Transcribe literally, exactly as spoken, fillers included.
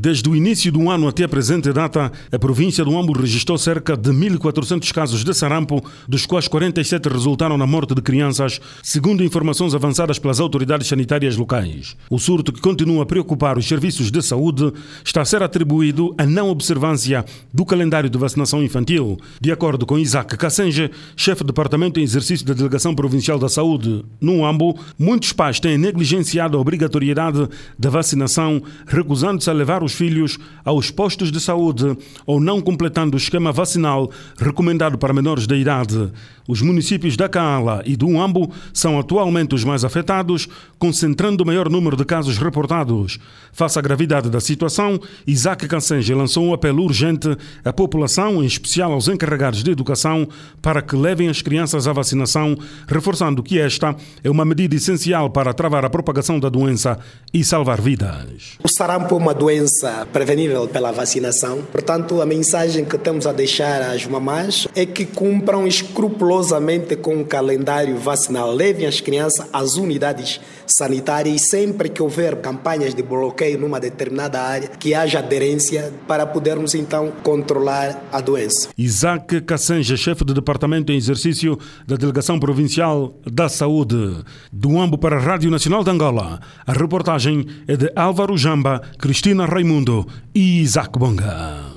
Desde o início do ano até a presente data, a província do Huambo registrou cerca de mil e quatrocentos casos de sarampo, dos quais quarenta e sete resultaram na morte de crianças, segundo informações avançadas pelas autoridades sanitárias locais. O surto, que continua a preocupar os serviços de saúde, está a ser atribuído à não observância do calendário de vacinação infantil. De acordo com Isaac Kassenje, chefe de departamento em exercício da Delegação Provincial da Saúde no Huambo, muitos pais têm negligenciado a obrigatoriedade da vacinação, recusando-se a levar os filhos aos postos de saúde ou não completando o esquema vacinal recomendado para menores de idade. Os municípios da Kaala e do Huambo são atualmente os mais afetados, concentrando o maior número de casos reportados. Face à gravidade da situação, Isaac Kassenje lançou um apelo urgente à população, em especial aos encarregados de educação, para que levem as crianças à vacinação, reforçando que esta é uma medida essencial para travar a propagação da doença e salvar vidas. O sarampo é uma doença prevenível pela vacinação, portanto a mensagem que temos a deixar às mamães é que cumpram escrupulosamente com o calendário vacinal, levem as crianças às unidades sanitárias e sempre que houver campanhas de bloqueio numa determinada área, que haja aderência para podermos então controlar a doença. Isaac Kassenje, chefe de departamento em exercício da Delegação Provincial da Saúde. Do Huambo para a Rádio Nacional de Angola, a reportagem é de Álvaro Jamba, Cristina Raimundo e Isaac Bonga.